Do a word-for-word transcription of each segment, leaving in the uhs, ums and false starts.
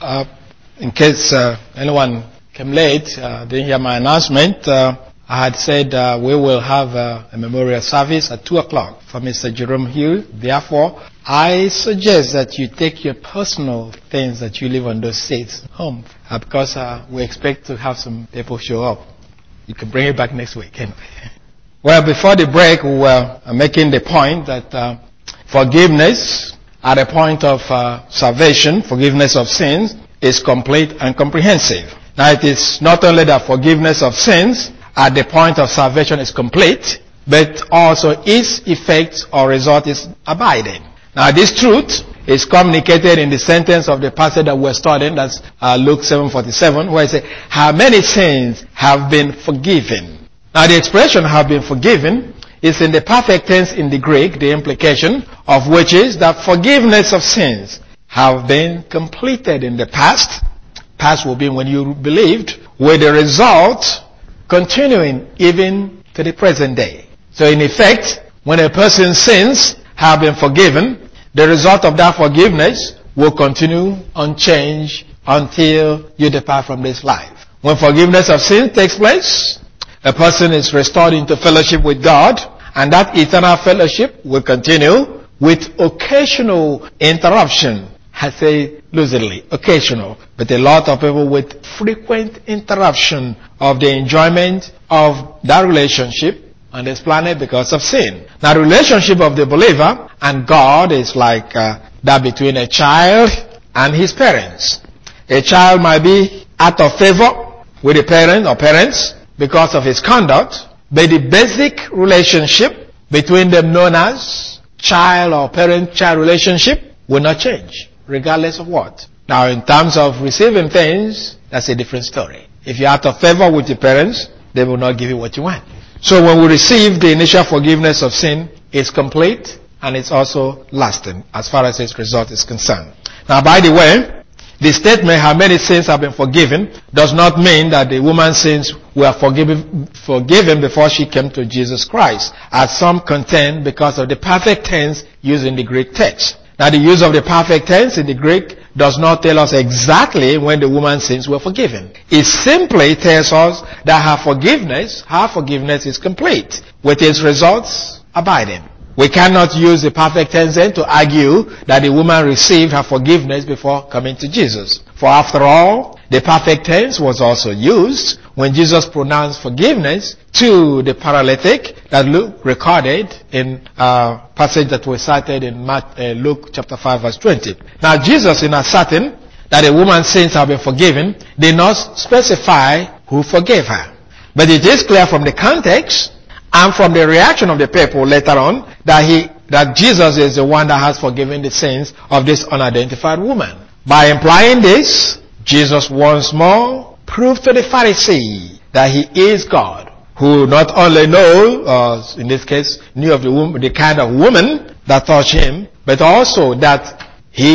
Uh, in case uh, anyone came late, uh, didn't hear my announcement, uh, I had said uh, we will have uh, a memorial service at two o'clock for Mister Jerome Hill. Therefore, I suggest that you take your personal things that you leave on those seats home, uh, because uh, we expect to have some people show up. You can bring it back next week anyway. Well, before the break, we were making the point that uh, forgiveness at a point of uh, salvation, forgiveness of sins, is complete and comprehensive. Now, it is not only that forgiveness of sins at the point of salvation is complete, but also its effect or result is abiding. Now, this truth is communicated in the sentence of the passage that we're studying, that's uh, Luke seven forty-seven, where it says, how many sins have been forgiven? Now, the expression have been forgiven is in the perfect tense in the Greek, the implication of which is that forgiveness of sins have been completed in the past. Past will be when you believed, with the result continuing even to the present day. So in effect, when a person's sins have been forgiven, the result of that forgiveness will continue unchanged until you depart from this life. When forgiveness of sin takes place, a person is restored into fellowship with God, and that eternal fellowship will continue with occasional interruption. I say lucidly, occasional, but a lot of people with frequent interruption of the enjoyment of that relationship on this planet because of sin. Now, the relationship of the believer and God is like uh, that between a child and his parents. A child might be out of favor with a parent or parents because of his conduct, but the basic relationship between them, known as child or parent-child relationship, will not change, regardless of what. Now, in terms of receiving things, that's a different story. If you're out of favor with your parents, they will not give you what you want. So when we receive the initial forgiveness of sin, it's complete and it's also lasting as far as its result is concerned. Now, by the way, the statement, how many sins have been forgiven, does not mean that the woman's sins were forgiven, forgiven before she came to Jesus Christ, as some contend because of the perfect tense used in the Greek text. Now, the use of the perfect tense in the Greek does not tell us exactly when the woman's sins were forgiven. It simply tells us that her forgiveness, her forgiveness is complete, with its results abiding. We cannot use the perfect tense then to argue that the woman received her forgiveness before coming to Jesus. For after all, the perfect tense was also used when Jesus pronounced forgiveness to the paralytic that Luke recorded in a passage that was cited in Luke chapter five verse twenty. Now, Jesus, in asserting that a woman's sins have been forgiven, did not specify who forgave her. But it is clear from the context and from the reaction of the people later on that he, that Jesus is the one that has forgiven the sins of this unidentified woman. By implying this, Jesus once more proved to the Pharisee that he is God, who not only know, uh, in this case, knew of the woman, the kind of woman that touched him, but also that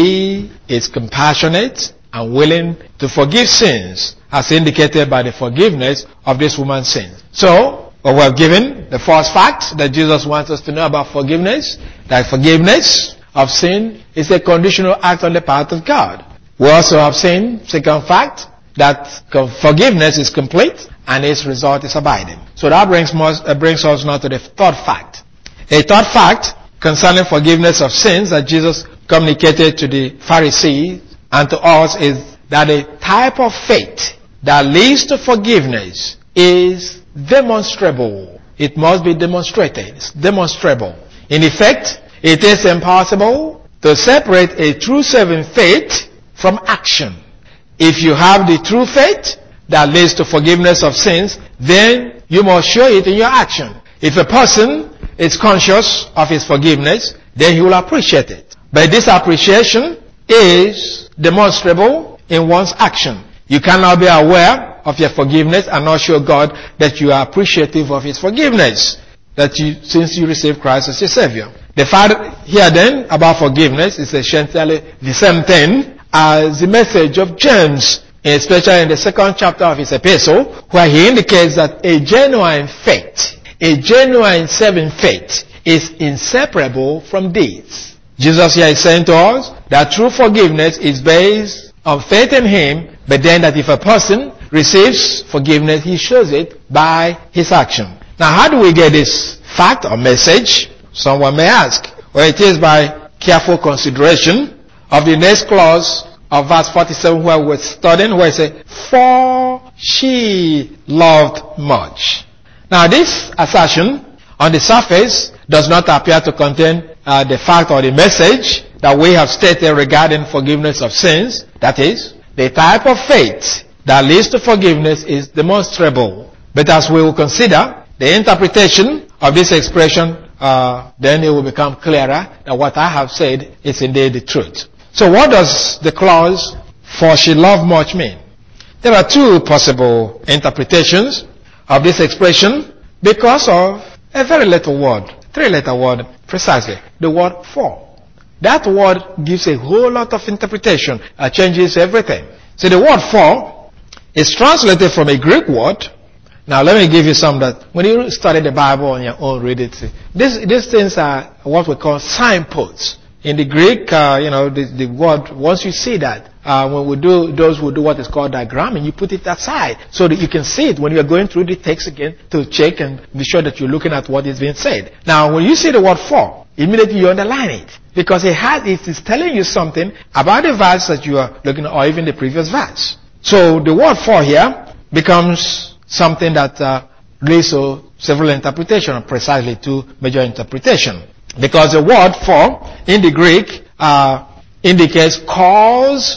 he is compassionate and willing to forgive sins, as indicated by the forgiveness of this woman's sins. So, well, we have given the first fact that Jesus wants us to know about forgiveness, that forgiveness of sin is a conditional act on the part of God. We also have seen, second fact, that forgiveness is complete and its result is abiding. So that brings, most, uh, brings us now to the third fact. A third fact concerning forgiveness of sins that Jesus communicated to the Pharisees and to us is that a type of faith that leads to forgiveness is demonstrable. It must be demonstrated. It's demonstrable. In effect, it is impossible to separate a true saving faith from action. If you have the true faith that leads to forgiveness of sins, then you must show it in your action. If a person is conscious of his forgiveness, then he will appreciate it. But this appreciation is demonstrable in one's action. You cannot be aware of your forgiveness and not show God that you are appreciative of his forgiveness, that you, since you received Christ as your Savior. The fact here then about forgiveness is essentially the same thing as the message of James, especially in the second chapter of his epistle, where he indicates that a genuine faith, a genuine saving faith is inseparable from deeds. Jesus here is saying to us that true forgiveness is based of faith in him, but then that if a person receives forgiveness, he shows it by his action. Now, how do we get this fact or message? Someone may ask. Well, it is by careful consideration of the next clause of verse forty-seven, where we're studying, where it says, for she loved much. Now, this assertion on the surface does not appear to contain uh, the fact or the message that we have stated regarding forgiveness of sins. That is, the type of faith that leads to forgiveness is demonstrable. But as we will consider the interpretation of this expression, uh, then it will become clearer that what I have said is indeed the truth. So what does the clause, for she loved much, mean? There are two possible interpretations of this expression because of a very little word, three-letter word, precisely, the word for. That word gives a whole lot of interpretation, uh, changes everything. So the word for is translated from a Greek word. Now let me give you some that, when you study the Bible on your own, read it. This, these things are what we call signposts. In the Greek, uh, you know, the, the word, once you see that, uh, when we do, those who do what is called diagramming, you put it aside so that you can see it when you're going through the text again to check and be sure that you're looking at what is being said. Now, when you see the word for, immediately you underline it because it has, it is telling you something about the verse that you are looking at or even the previous verse. So the word for here becomes something that uh, leads to several interpretations, precisely two major interpretations. Because the word for in the Greek uh, indicates cause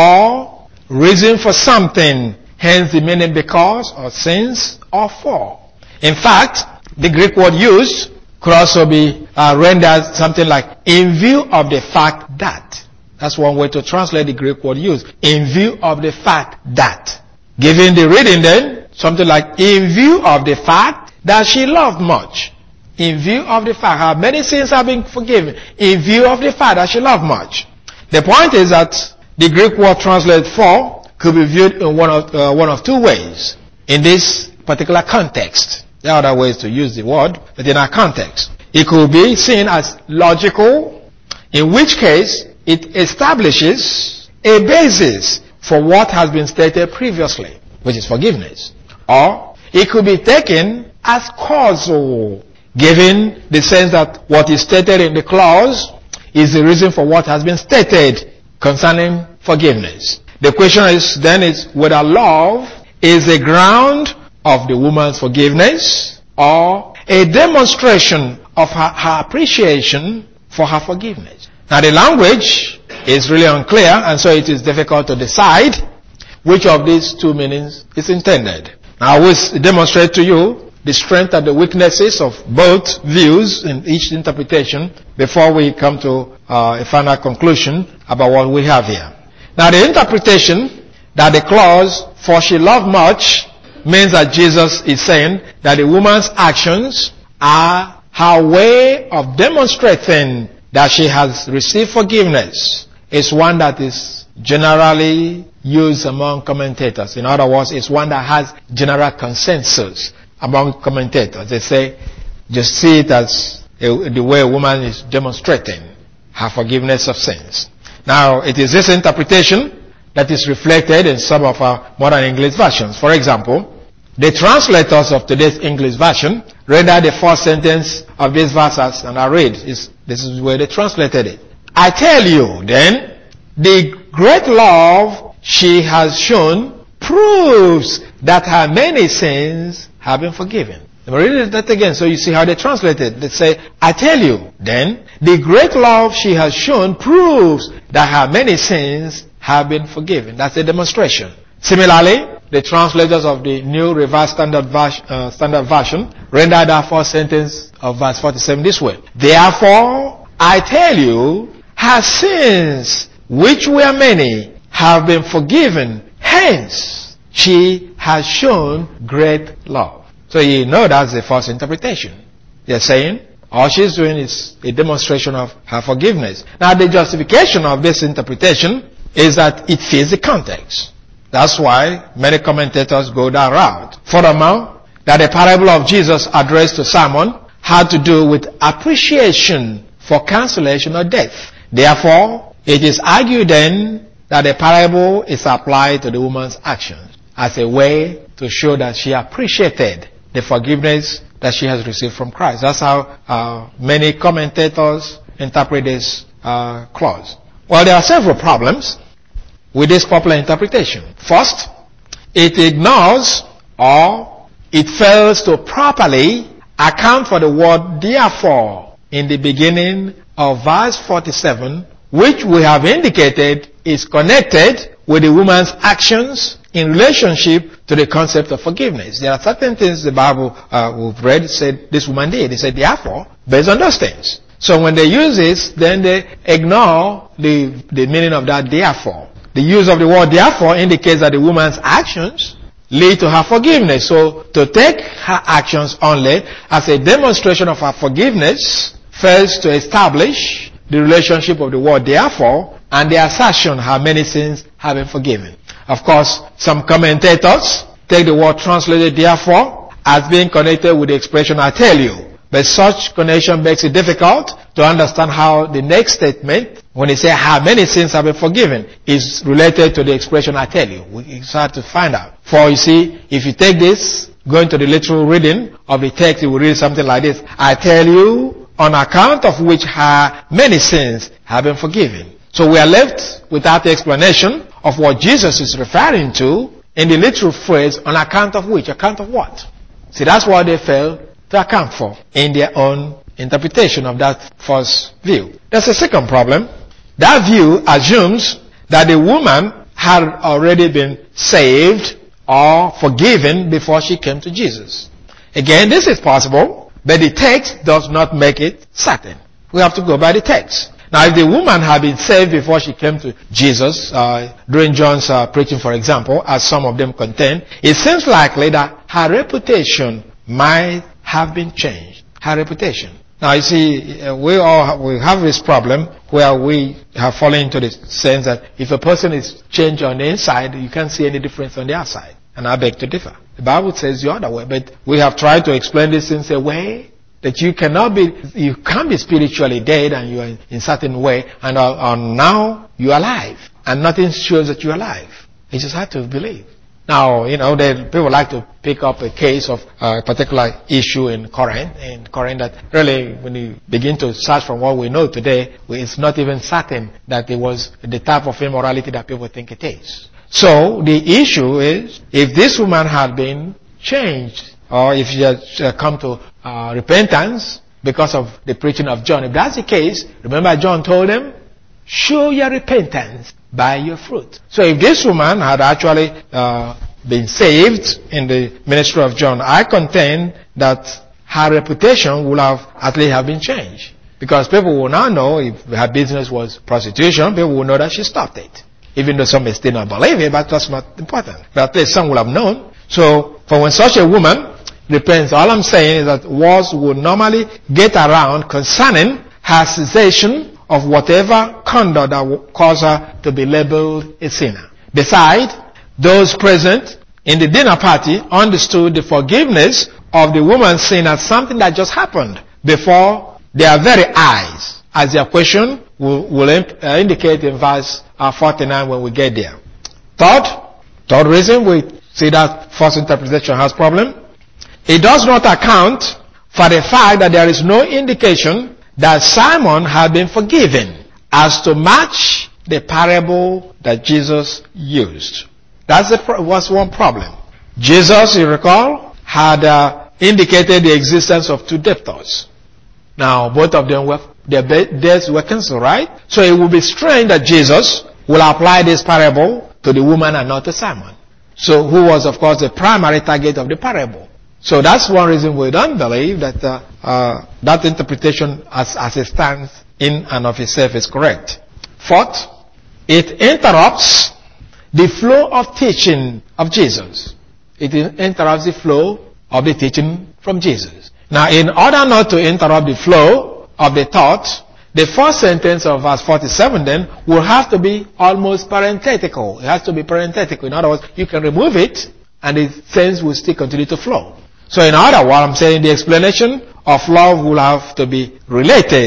or reason for something, hence the meaning because or since or for. In fact, the Greek word used could also be uh, rendered something like in view of the fact that. That's one way to translate the Greek word used. In view of the fact that. Giving the reading then, something like in view of the fact that she loved much. In view of the fact how many sins have been forgiven. In view of the fact that she loved much. The point is that the Greek word translated for could be viewed in one of, uh, one of two ways. In this particular context. There are other ways to use the word, but in our context. It could be seen as logical, in which case it establishes a basis for what has been stated previously, which is forgiveness. Or it could be taken as causal, given the sense that what is stated in the clause is the reason for what has been stated concerning forgiveness. The question is then is whether love is the ground of the woman's forgiveness or a demonstration of her, her appreciation for her forgiveness. Now the language is really unclear, and so it is difficult to decide which of these two meanings is intended. Now I will demonstrate to you the strength and the weaknesses of both views in each interpretation before we come to uh, a final conclusion about what we have here. Now the interpretation that the clause, for she loved much, means that Jesus is saying that the woman's actions are her way of demonstrating that she has received forgiveness. It's one that is generally used among commentators. In other words, it's one that has general consensus among commentators. They say, just see it as a, the way a woman is demonstrating her forgiveness of sins. Now, it is this interpretation that is reflected in some of our modern English versions. For example, the translators of today's English version render the first sentence of this verse as, and I read, is, this is where they translated it. I tell you then, the great love she has shown proves that her many sins have been forgiven. Let me read that again so you see how they translate it. They say, I tell you then, the great love she has shown proves that her many sins have been forgiven. That's a demonstration. Similarly, the translators of the New Revised Standard, Vers- uh, Standard Version render that first sentence of verse forty-seven this way. Therefore, I tell you, her sins, which were many, have been forgiven. Hence, she has shown great love. So you know that's the first interpretation. They're saying all she's doing is a demonstration of her forgiveness. Now the justification of this interpretation is that it fits the context. That's why many commentators go that route. Furthermore, that the parable of Jesus addressed to Simon had to do with appreciation for cancellation or death. Therefore, it is argued then that the parable is applied to the woman's actions as a way to show that she appreciated the forgiveness that she has received from Christ. That's how uh, many commentators interpret this uh, clause. Well, there are several problems with this popular interpretation. First, it ignores or it fails to properly account for the word therefore in the beginning of verse forty-seven, which we have indicated is connected with the woman's actions in relationship to the concept of forgiveness. There are certain things the Bible uh, we've read said this woman did. It said therefore, based on those things. So when they use this, then they ignore the, the meaning of that therefore. The use of the word therefore indicates that the woman's actions lead to her forgiveness. So to take her actions only as a demonstration of her forgiveness fails to establish the relationship of the word therefore and the assertion her many sins have been forgiven. Of course, some commentators take the word translated therefore as being connected with the expression I tell you. But such connection makes it difficult to understand how the next statement, when it says how many sins have been forgiven, is related to the expression I tell you. It's hard to find out. For you see, if you take this, going to the literal reading of the text, it will read something like this. I tell you, on account of which her many sins have been forgiven. So we are left without the explanation of what Jesus is referring to in the literal phrase, on account of which. Account of what? See, that's what they fail to account for in their own interpretation of that first view. There's a second problem. That view assumes that the woman had already been saved or forgiven before she came to Jesus. Again, this is possible, but the text does not make it certain. We have to go by the text. Now, if the woman had been saved before she came to Jesus, uh, during John's uh, preaching, for example, as some of them contain, it seems likely that her reputation might have been changed. Her reputation. Now, you see, uh, we all have, we have this problem where we have fallen into the sense that if a person is changed on the inside, you can't see any difference on the outside. And I beg to differ. The Bible says the other way, but we have tried to explain this in a way that you cannot be, you can't be spiritually dead and you are in, in certain way, and uh, uh, now you are alive, and nothing shows that you are alive. You just have to believe. Now, you know, they, people like to pick up a case of a particular issue in Corinth, in Corinth that really, when you begin to search from what we know today, it's not even certain that it was the type of immorality that people think it is. So, the issue is, if this woman had been changed, or if she had come to uh, repentance because of the preaching of John, if that's the case, remember John told them, show your repentance by your fruit. So if this woman had actually uh, been saved in the ministry of John, I contend that her reputation would have at least have been changed. Because people will now know if her business was prostitution, people will know that she stopped it. Even though some may still not believe it, but that's not important. But at least some will have known. So for when such a woman repents, all I'm saying is that words would normally get around concerning her cessation of whatever conduct that would cause her to be labeled a sinner. Besides, those present in the dinner party understood the forgiveness of the woman's sin as something that just happened before their very eyes, as their question will, will uh, indicate in verse uh, forty-nine when we get there. Third, third reason we see that first interpretation has problem. It does not account for the fact that there is no indication that Simon had been forgiven as to match the parable that Jesus used. That's the, was one problem. Jesus, you recall, had uh, indicated the existence of two debtors. Now, both of them were, their debts were cancelled, right? So it would be strange that Jesus will apply this parable to the woman and not to Simon. So, who was, of course, the primary target of the parable. So that's one reason we don't believe that uh, uh, that interpretation as, as it stands in and of itself is correct. Fourth, it interrupts the flow of teaching of Jesus. It interrupts the flow of the teaching from Jesus. Now, in order not to interrupt the flow of the thought, the first sentence of verse forty-seven then will have to be almost parenthetical. It has to be parenthetical. In other words, you can remove it and the sense will still continue to flow. So in other words, I'm saying the explanation of love will have to be related to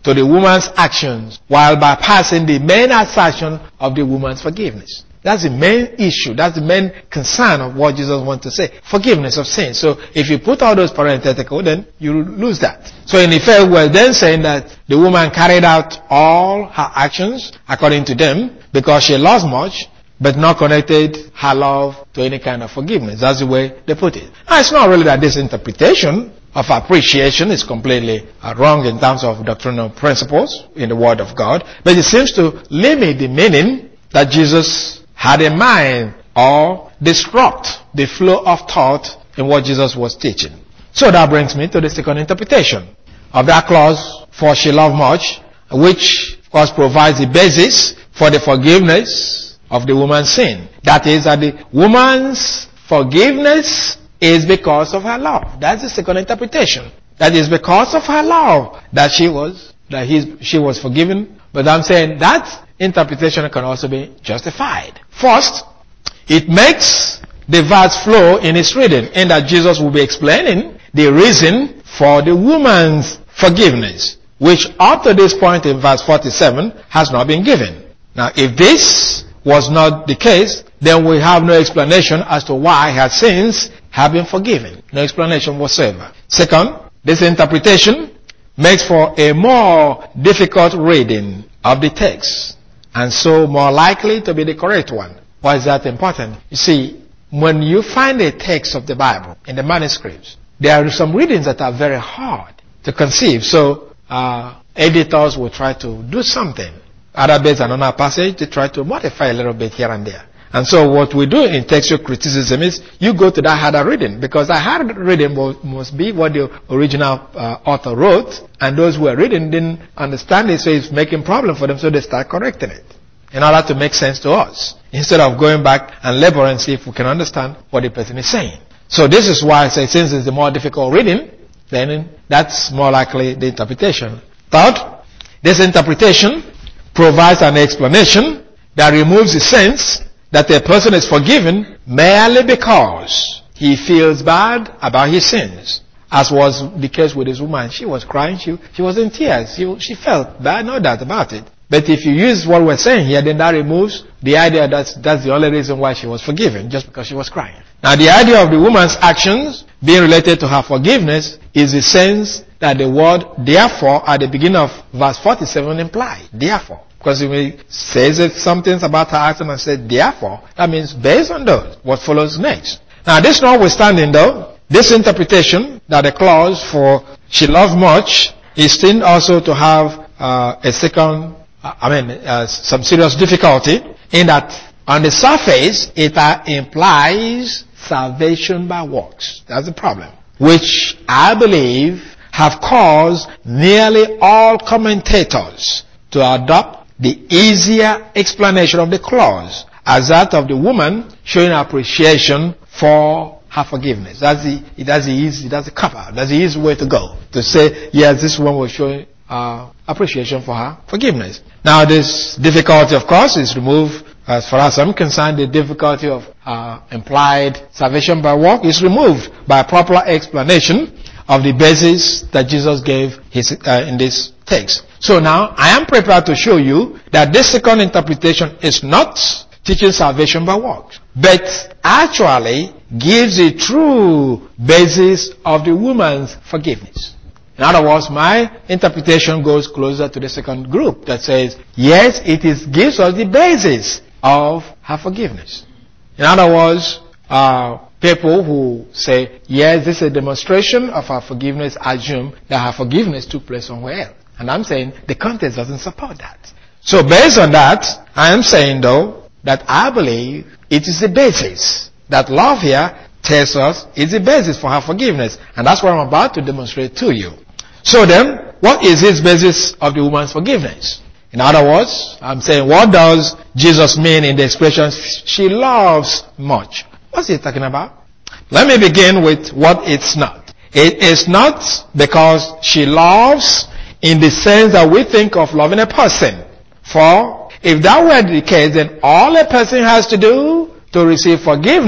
to the woman's actions while bypassing the main assertion of the woman's forgiveness. That's the main issue. That's the main concern of what Jesus wants to say. Forgiveness of sin. So if you put all those parenthetical, then you lose that. So in effect, we're then saying that the woman carried out all her actions according to them because she lost much, but not connected her love to any kind of forgiveness. That's the way they put it. Now, it's not really that this interpretation of appreciation is completely uh, wrong in terms of doctrinal principles in the Word of God, but it seems to limit the meaning that Jesus had in mind or disrupt the flow of thought in what Jesus was teaching. So that brings me to the second interpretation of that clause, for she loved much, which of course provides the basis for the forgiveness of the woman's sin. That is that the woman's forgiveness is because of her love. That's the second interpretation. That is because of her love that she was, that he, she was forgiven. But I'm saying that interpretation can also be justified. First, it makes the verse flow in its reading, in that Jesus will be explaining the reason for the woman's forgiveness, which up to this point in verse forty-seven has not been given. Now, if this was not the case, then we have no explanation as to why her sins have been forgiven. No explanation whatsoever. Second, this interpretation makes for a more difficult reading of the text, and so more likely to be the correct one. Why is that important? You see, when you find a text of the Bible in the manuscripts, there are some readings that are very hard to conceive. So uh, editors will try to do something. Other based on another passage, they try to modify a little bit here and there. And so what we do in textual criticism is you go to that harder reading, because that harder reading must be what the original uh, author wrote, and those who are reading didn't understand it, so it's making problem for them, so they start correcting it in order to make sense to us, instead of going back and labor and see if we can understand what the person is saying. So this is why I say, since it's the more difficult reading, then that's more likely the interpretation. Third, this interpretation provides an explanation that removes the sense that a person is forgiven merely because he feels bad about his sins, as was the case with this woman. She was crying, she, she was in tears, she, she felt bad, no doubt about it. But if you use what we're saying here, then that removes the idea that that's the only reason why she was forgiven, just because she was crying. Now, the idea of the woman's actions being related to her forgiveness is the sense that the word therefore at the beginning of verse forty-seven implies. Therefore. Because if he says it, something about her action and says therefore, that means based on those, what follows next. Now, this notwithstanding though, this interpretation that the clause for she loved much is still also to have uh, a second, uh, I mean, uh, some serious difficulty, in that on the surface it uh, implies salvation by works. That's the problem, which I believe have caused nearly all commentators to adopt the easier explanation of the clause as that of the woman showing appreciation for her forgiveness. That's the, that's the easy, that's the cover, that's the easy way to go. To say, yes, this woman was showing uh, appreciation for her forgiveness. Now, this difficulty, of course, is removed. As far as I'm concerned, the difficulty of uh, implied salvation by work is removed by a proper explanation of the basis that Jesus gave his, uh, in this text. So now, I am prepared to show you that this second interpretation is not teaching salvation by works, but actually gives a true basis of the woman's forgiveness. In other words, my interpretation goes closer to the second group that says, yes, it is gives us the basis of her forgiveness. In other words, uh, people who say, yes, this is a demonstration of her forgiveness, assume that her forgiveness took place somewhere else. And I'm saying the context doesn't support that. So based on that, I am saying though, that I believe it is the basis that love here tells us is the basis for her forgiveness. And that's what I'm about to demonstrate to you. So then, what is this basis of the woman's forgiveness? In other words, I'm saying, what does Jesus mean in the expression, she loves much? What's he talking about? Let me begin with what it's not. It is not because she loves in the sense that we think of loving a person. For if that were the case, then all a person has to do to receive forgiveness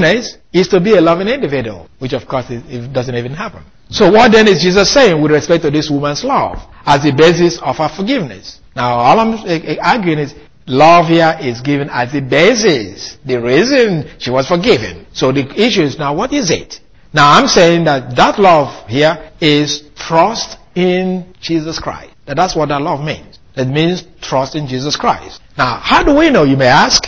is to be a loving individual, which of course it, it doesn't even happen. So what then is Jesus saying with respect to this woman's love as the basis of her forgiveness? Now all I'm arguing is love here is given as the basis, the reason she was forgiven. So the issue is now what is it? Now I'm saying that that love here is trust in Jesus Christ. That that's what that love means. It means trust in Jesus Christ. Now how do we know, you may ask?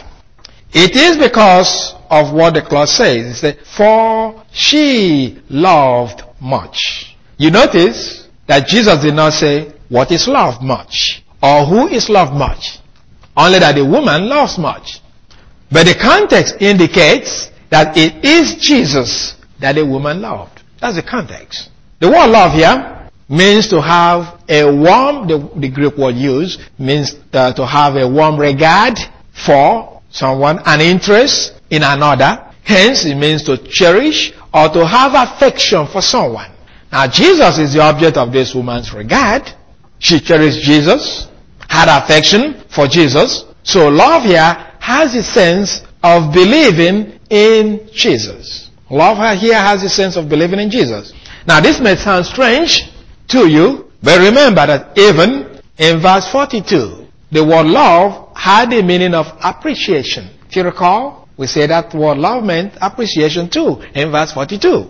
It is because of what the clause says. It says, for she loved much. You notice that Jesus did not say, what is loved much? Or who is loved much? Only that the woman loves much. But the context indicates that it is Jesus that the woman loved. That's the context. The word love here means to have a warm, the, the Greek word used means uh, to have a warm regard for someone, an interest in another. Hence, it means to cherish or to have affection for someone. Now, Jesus is the object of this woman's regard. She cherished Jesus, had affection for Jesus. So love here has a sense of believing in Jesus. Love here has a sense of believing in Jesus. Now, this may sound strange to you, but remember that even in verse forty-two, the word love had the meaning of appreciation. If you recall, we say that word love meant appreciation too in verse forty-two.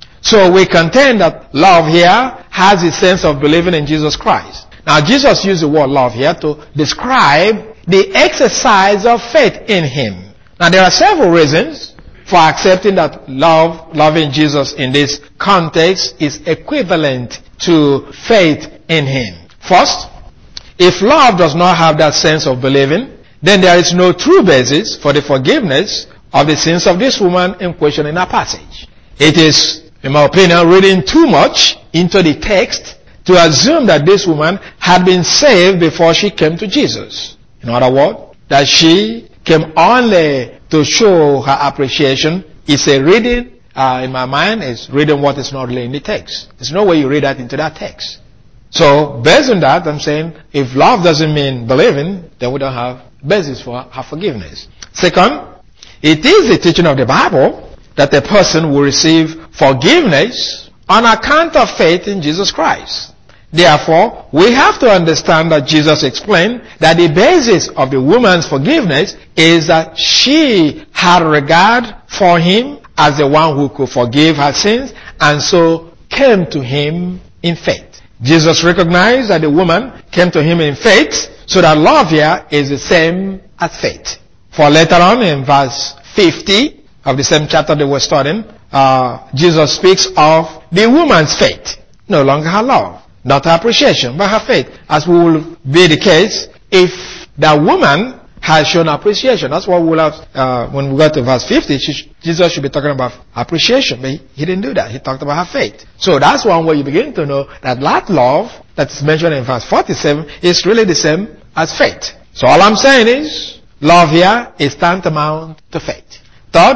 So we contend that love here has a sense of believing in Jesus Christ. Now Jesus used the word love here to describe the exercise of faith in Him. Now there are several reasons for accepting that love, loving Jesus in this context is equivalent to faith in Him. First, if love does not have that sense of believing, then there is no true basis for the forgiveness of the sins of this woman in question in our passage. It is, in my opinion, reading too much into the text to assume that this woman had been saved before she came to Jesus. In other words, that she came only to show her appreciation is a reading, uh, in my mind, is reading what is not really in the text. There's no way you read that into that text. So, based on that, I'm saying, if love doesn't mean believing, then we don't have basis for her forgiveness. Second, it is the teaching of the Bible that a person will receive forgiveness on account of faith in Jesus Christ. Therefore, we have to understand that Jesus explained that the basis of the woman's forgiveness is that she had regard for Him as the one who could forgive her sins, and so came to Him in faith. Jesus recognized that the woman came to Him in faith, so that love here is the same as faith. For later on in verse fifty of the same chapter that we're studying, uh, Jesus speaks of the woman's faith, no longer her love, not her appreciation, but her faith, as will be the case if that woman has shown appreciation. That's what we'll have, uh, when we go to verse fifty, she, Jesus should be talking about appreciation, but he, he didn't do that. He talked about her faith. So that's one way you begin to know that that love that's mentioned in verse forty-seven is really the same as faith. So all I'm saying is, love here is tantamount to faith. Third,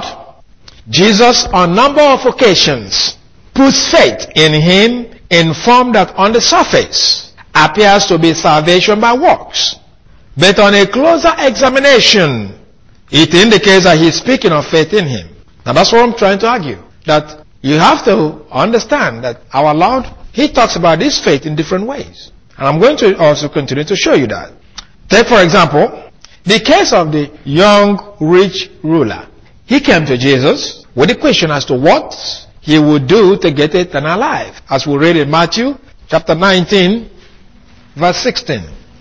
Jesus on number of occasions puts faith in Him in form that on the surface appears to be salvation by works. But on a closer examination, it indicates that He's speaking of faith in Him. Now that's what I'm trying to argue. That you have to understand that our Lord, He talks about this faith in different ways. And I'm going to also continue to show you that. Take for example, the case of the young rich ruler. He came to Jesus with a question as to what he would do to get eternal life. As we read in Matthew chapter nineteen, verse sixteen.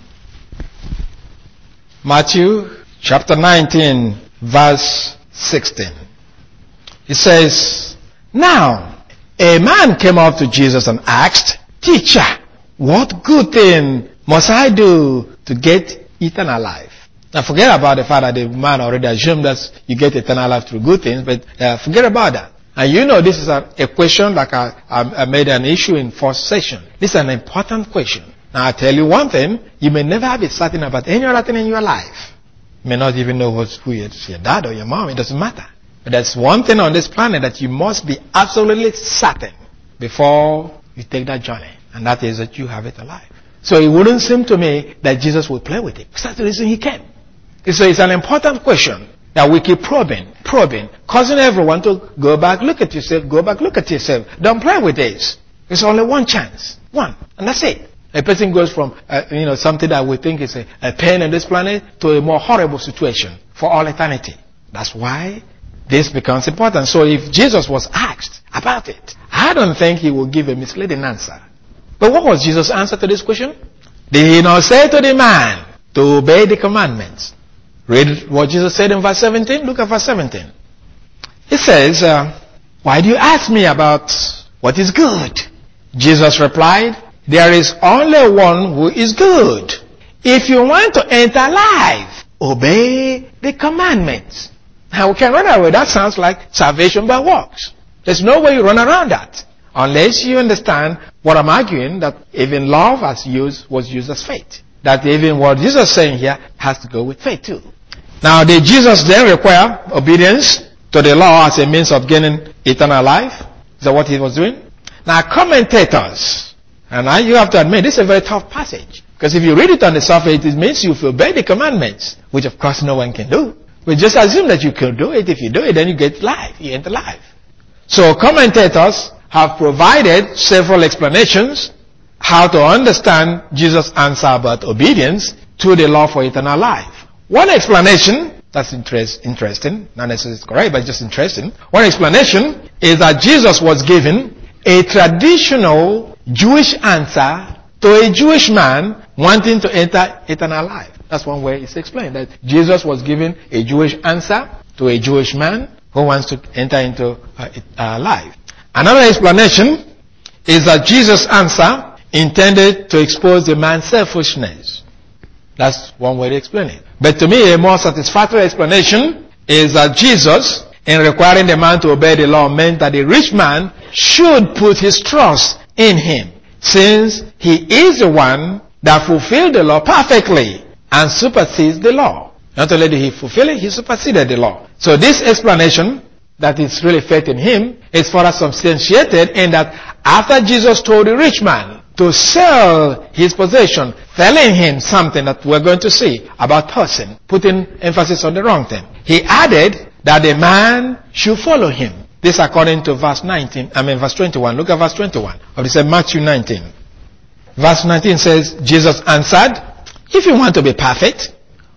Matthew chapter nineteen, verse sixteen. It says, now a man came up to Jesus and asked, Teacher, what good thing must I do to get eternal life? Now forget about the fact that the man already assumed that you get eternal life through good things, but uh, forget about that. And you know this is a, a question like I, I made an issue in first session. This is an important question. Now I tell you one thing, you may never be certain about any other thing in your life. You may not even know who's, who is your dad or your mom, it doesn't matter. But there's one thing on this planet that you must be absolutely certain before you take that journey. And that is that you have it alive. So it wouldn't seem to me that Jesus would play with it. Because that's the reason He came. So it's an important question. that we keep probing, probing, causing everyone to go back, look at yourself, go back, look at yourself. Don't play with this. It's only one chance. One. And that's it. A person goes from, uh, you know, something that we think is a, a pain on this planet to a more horrible situation for all eternity. That's why this becomes important. So if Jesus was asked about it, I don't think he would give a misleading answer. But what was Jesus' answer to this question? Did he not say to the man to obey the commandments? Read what Jesus said in verse seventeen. Look at verse seventeen. It says, uh, why do you ask me about what is good? Jesus replied, there is only one who is good. If you want to enter life, obey the commandments. Now we can run away. That sounds like salvation by works. There's no way you run around that. Unless you understand what I'm arguing, that even love as used, was used as faith. That even what Jesus is saying here has to go with faith too. Now did Jesus then require obedience to the law as a means of gaining eternal life? Is that what he was doing? Now commentators, and I, you have to admit, this is a very tough passage. Because if you read it on the surface, it means you obey the commandments, which of course no one can do. We just assume that you can do it. If you do it, then you get life. You enter life. So commentators have provided several explanations how to understand Jesus' answer about obedience to the law for eternal life. One explanation, that's interest, interesting, not necessarily correct, but just interesting. One explanation is that Jesus was given a traditional Jewish answer to a Jewish man wanting to enter eternal life. That's one way it's explained, that Jesus was given a Jewish answer to a Jewish man who wants to enter into uh, uh, life. Another explanation is that Jesus' answer intended to expose the man's selfishness. That's one way to explain it. But to me, a more satisfactory explanation is that Jesus, in requiring the man to obey the law, meant that the rich man should put his trust in him, since he is the one that fulfilled the law perfectly and supersedes the law. Not only did he fulfill it, he superseded the law. So this explanation, that is really faith in him, is further substantiated in that after Jesus told the rich man to sell his possession, telling him something that we're going to see about person, putting emphasis on the wrong thing, he added that the man should follow him. This according to verse nineteen, I mean verse twenty-one. Look at verse twenty-one of the same Matthew nineteen. Verse nineteen says, Jesus answered, if you want to be perfect,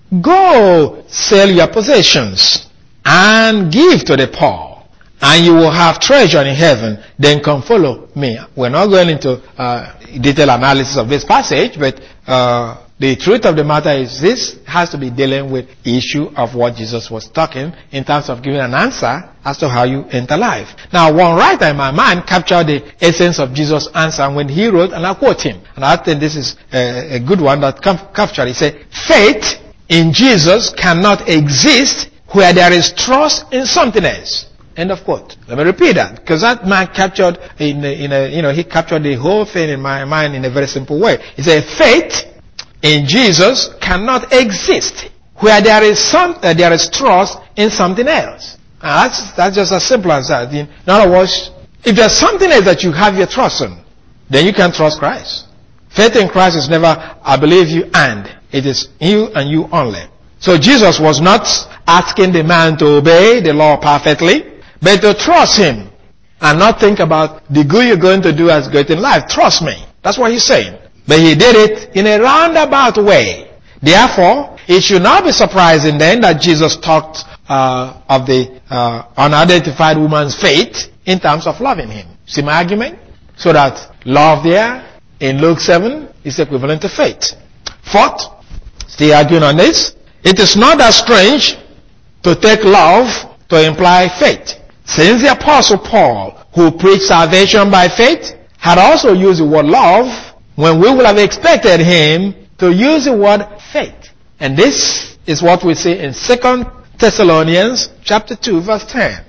go sell your possessions and give to the poor, and you will have treasure in heaven. Then come follow me. We're not going into uh, detailed analysis of this passage, but uh, the truth of the matter is this has to be dealing with the issue of what Jesus was talking in terms of giving an answer as to how you enter life. Now, one writer in my mind captured the essence of Jesus' answer when he wrote, and I quote him, and I think this is a, a good one that com- captured. He said, faith in Jesus cannot exist where there is trust in something else. End of quote. Let me repeat that, because that man captured in a, in a, you know, he captured the whole thing in my mind in a very simple way. He said, faith in Jesus cannot exist where there is some, uh, there is trust in something else. And that's, that's just as simple as that. In other words, if there's something else that you have your trust in, then you can trust Christ. Faith in Christ is never, I believe you and. It is you and you only. So Jesus was not asking the man to obey the law perfectly, but to trust him and not think about the good you're going to do as great in life. Trust me. That's what he's saying. But he did it in a roundabout way. Therefore, it should not be surprising then that Jesus talked uh, of the uh, unidentified woman's faith in terms of loving him. See my argument? So that love there in Luke seven is equivalent to faith. Fourth, still arguing on this, it is not that strange to take love to imply faith, since the Apostle Paul, who preached salvation by faith, had also used the word love when we would have expected him to use the word faith. And this is what we see in Second Thessalonians chapter two verse ten.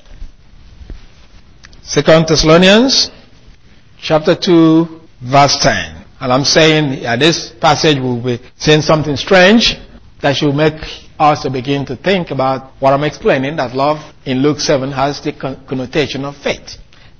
Second Thessalonians chapter two verse ten. And I'm saying at this passage we'll be saying something strange that should make us to begin to think about what I'm explaining, that love in Luke seven has the connotation of faith.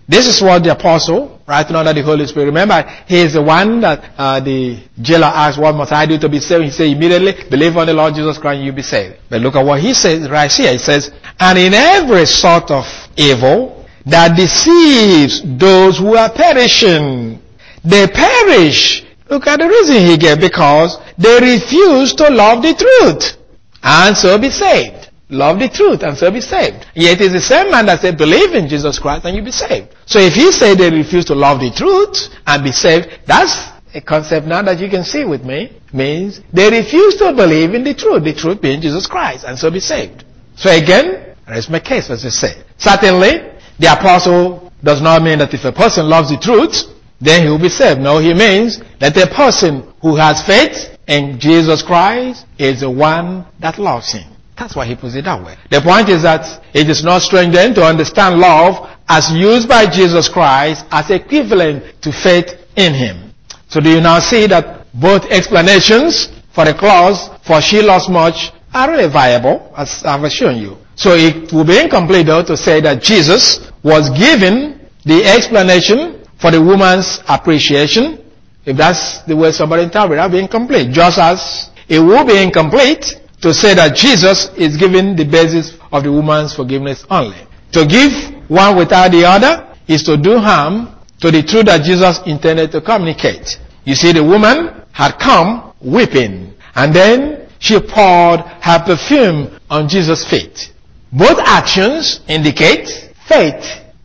This is what the apostle, writing under the Holy Spirit, remember, he is the one that uh, the jailer asked, what must I do to be saved? He said, immediately, believe on the Lord Jesus Christ and you'll be saved. But look at what he says right here. He says, and in every sort of evil that deceives those who are perishing, they perish. Look at the reason he gave, because they refuse to love the truth and so be saved. Love the truth and so be saved. Yet it is the same man that said, believe in Jesus Christ and you'll be saved. So if he said they refuse to love the truth and be saved, that's a concept now that you can see with me. Means they refuse to believe in the truth, the truth being Jesus Christ, and so be saved. So again, rest my case, as I say. Certainly, the apostle does not mean that if a person loves the truth, then he will be saved. No, he means that a person who has faith in Jesus Christ is the one that loves him. That's why he puts it that way. The point is that it is not strange then to understand love as used by Jesus Christ as equivalent to faith in him. So do you now see that both explanations for the clause, for she loves much, are really viable, as I've shown you. So it would be incomplete though to say that Jesus was given the explanation for the woman's appreciation. If that's the way somebody interprets it, that would be incomplete. Just as it would be incomplete to say that Jesus is giving the basis of the woman's forgiveness only. To give one without the other is to do harm to the truth that Jesus intended to communicate. You see, the woman had come weeping, and then she poured her perfume on Jesus' feet. Both actions indicate faith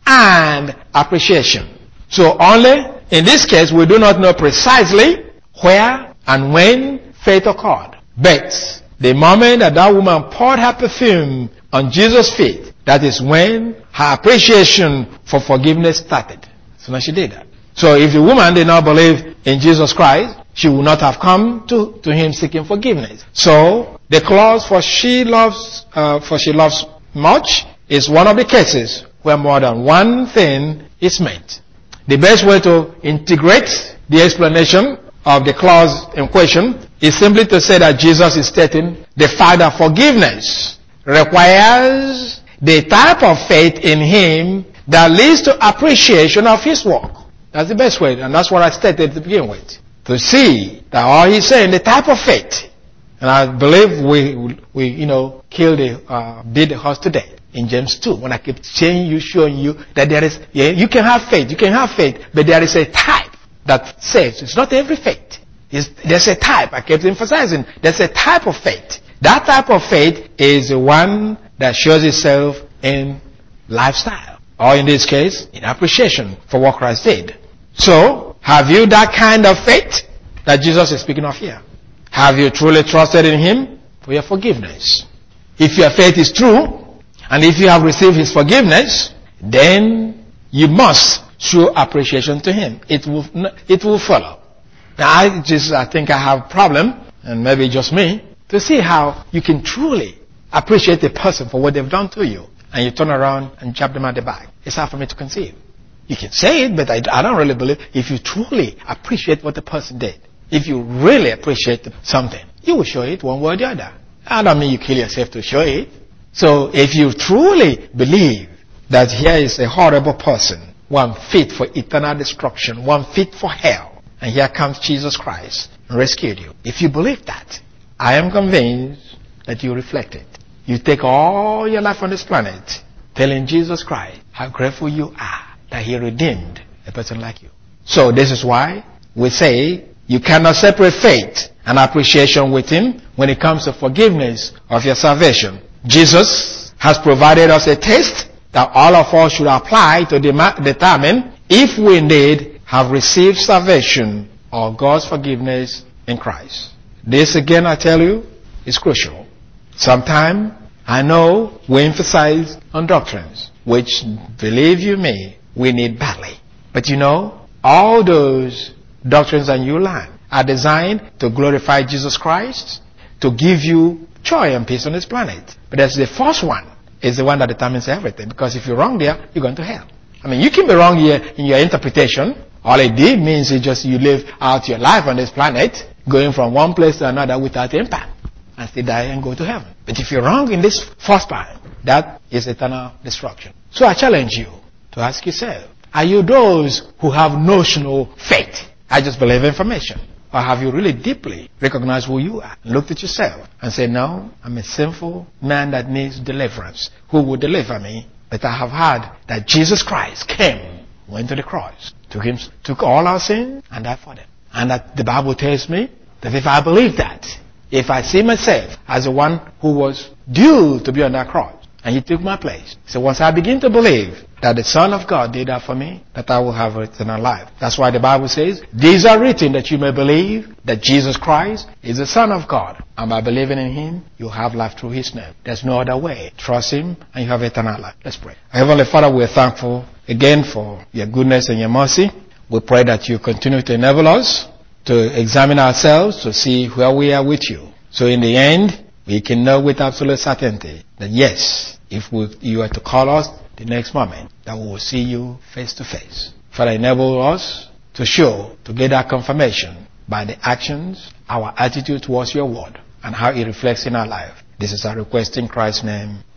and appreciation. So only in this case we do not know precisely where and when faith occurred. But the moment that that woman poured her perfume on Jesus' feet, that is when her appreciation for forgiveness started. So now she did that. So if the woman did not believe in Jesus Christ, she would not have come to, to him seeking forgiveness. So the clause for she loves, uh, for she loves much is one of the cases where more than one thing is meant. The best way to integrate the explanation of the clause in question is simply to say that Jesus is stating the fact that forgiveness requires the type of faith in him that leads to appreciation of his work. That's the best way, and that's what I stated to begin with. To see that all he's saying, the type of faith. And I believe we, we, you know, killed the, uh, beat the horse today in James two, when I keep saying you, showing you that there is, yeah, you can have faith, you can have faith, but there is a type that saves. It's not every faith. It's, there's a type. I kept emphasizing. There's a type of faith. That type of faith is the one that shows itself in lifestyle, or in this case, in appreciation for what Christ did. So, have you that kind of faith that Jesus is speaking of here? Have you truly trusted in him for your forgiveness? If your faith is true, and if you have received his forgiveness, then you must show appreciation to him. It will, it will follow. Now, I just, I think I have a problem, and maybe just me, to see how you can truly appreciate a person for what they've done to you, and you turn around and jab them at the back. It's hard for me to conceive. You can say it, but I, I don't really believe if you truly appreciate what the person did. If you really appreciate something, you will show it one way or the other. I don't mean you kill yourself to show it. So if you truly believe that here is a horrible person, one fit for eternal destruction, one fit for hell, and here comes Jesus Christ and rescued you. If you believe that, I am convinced that you reflect it. You take all your life on this planet telling Jesus Christ how grateful you are that he redeemed a person like you. So this is why we say you cannot separate faith and appreciation with him when it comes to forgiveness of your salvation. Jesus has provided us a test that all of us should apply to determine if we indeed have received salvation or God's forgiveness in Christ. This again, I tell you, is crucial. Sometimes I know we emphasize on doctrines, which, believe you me, we need badly. But you know, all those doctrines that you learn are designed to glorify Jesus Christ, to give you joy and peace on this planet. But that's the first one, is the one that determines everything. Because if you're wrong there, you're going to hell. I mean, you can be wrong here in your interpretation. All it did means is just you live out your life on this planet, going from one place to another without impact, and still die and go to heaven. But if you're wrong in this first part, that is eternal destruction. So I challenge you to ask yourself, Are you those who have notional faith? I just believe information. Or have you really deeply recognized who you are? Looked at yourself and said, no, I'm a sinful man that needs deliverance. Who will deliver me? But I have heard that Jesus Christ came, went to the cross, took him, took all our sins and died for them. And that the Bible tells me that if I believe that, if I see myself as the one who was due to be on that cross, and he took my place. So once I begin to believe that the Son of God did that for me, that I will have eternal life. That's why the Bible says, these are written that you may believe that Jesus Christ is the Son of God. And by believing in him, you have life through his name. There's no other way. Trust him and you have eternal life. Let's pray. Heavenly Father, we're thankful again for your goodness and your mercy. We pray that you continue to enable us to examine ourselves to see where we are with you. So in the end, we can know with absolute certainty that yes, if we, you are to call us the next moment, that we will see you face to face. Father, enable us to show, to get that confirmation by the actions, our attitude towards your word, and how it reflects in our life. This is our request in Christ's name.